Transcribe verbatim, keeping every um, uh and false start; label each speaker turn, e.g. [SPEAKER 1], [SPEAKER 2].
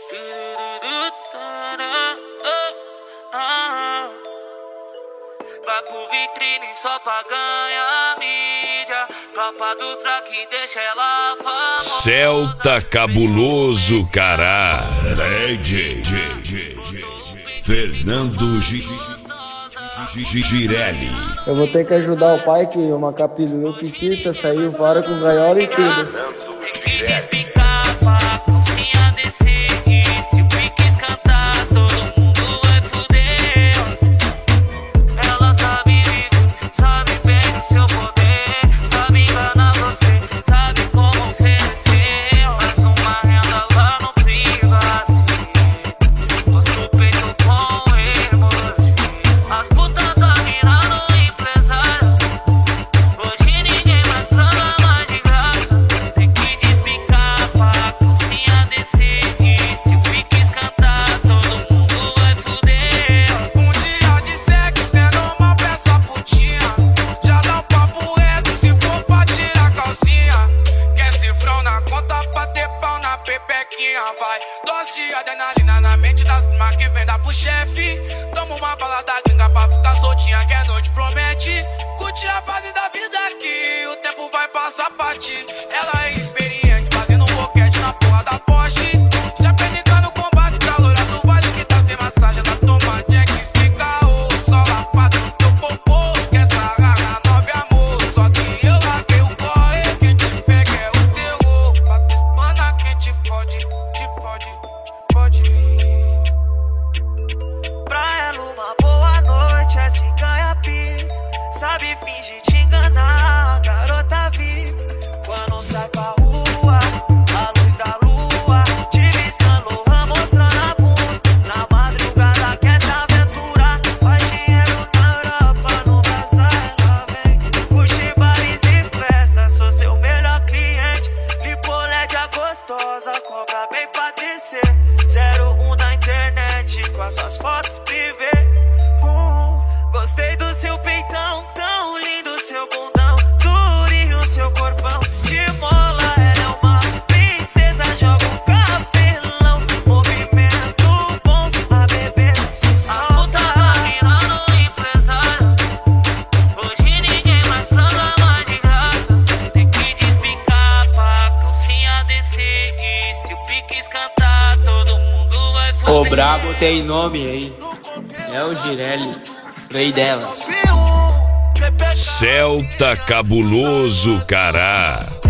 [SPEAKER 1] Vai pro vitrine só pra ganhar mídia. Tropa dos Drake deixa ela famosa.
[SPEAKER 2] Celta Cabuloso, cará. D J Fernando Girelli.
[SPEAKER 3] Eu vou ter que ajudar o pai que uma capiluiu que cita, saiu fora com gaiola e tudo.
[SPEAKER 4] Vai, dose de adrenalina na mente das primas que vem dar pro chefe. Toma uma bala da gringa pra ficar soltinha que a noite promete. Curte a fase da vida aqui, o tempo vai passar pra ti. Ela é experiente, fazendo um boquete na porra da Porsche. Já penicando no combate, calora do vale que tá sem massagem. Ela toma jack, se caô, só lapada no teu popô. Quer sarrar nove amor, só que eu larguei o corre. Quem te pega é o terror, pra tu espana quem te fode. Pode, pode.
[SPEAKER 1] Pra ela uma boa noite é se ganha pix. Sabe fingir te enganar, garota vive. Quando sai pra rua, a luz da lua, te viçando, mostrando a bunda. Na madrugada quer se aventurar, faz dinheiro na Europa, no Brasil ela vem. Curte bares e festas, sou seu melhor cliente. Lipolédia gostosa, cobra bem pra descer. zero um da internet, com as suas fotos privê. Hum, gostei do seu peitão, tão lindo seu bundão. Durinho seu corpão, de mola ela é uma princesa. Joga o cabelão, movimento bom, a bebê se solta. As putas tá virando empresário. Hoje ninguém mais transa mais de graça. Tem que despicar pra calcinha descer. E se o pique escantar, todo mundo vai foder.
[SPEAKER 5] O brabo tem nome aí, é o Girelli, rei delas.
[SPEAKER 2] Celta Cabuloso, cará.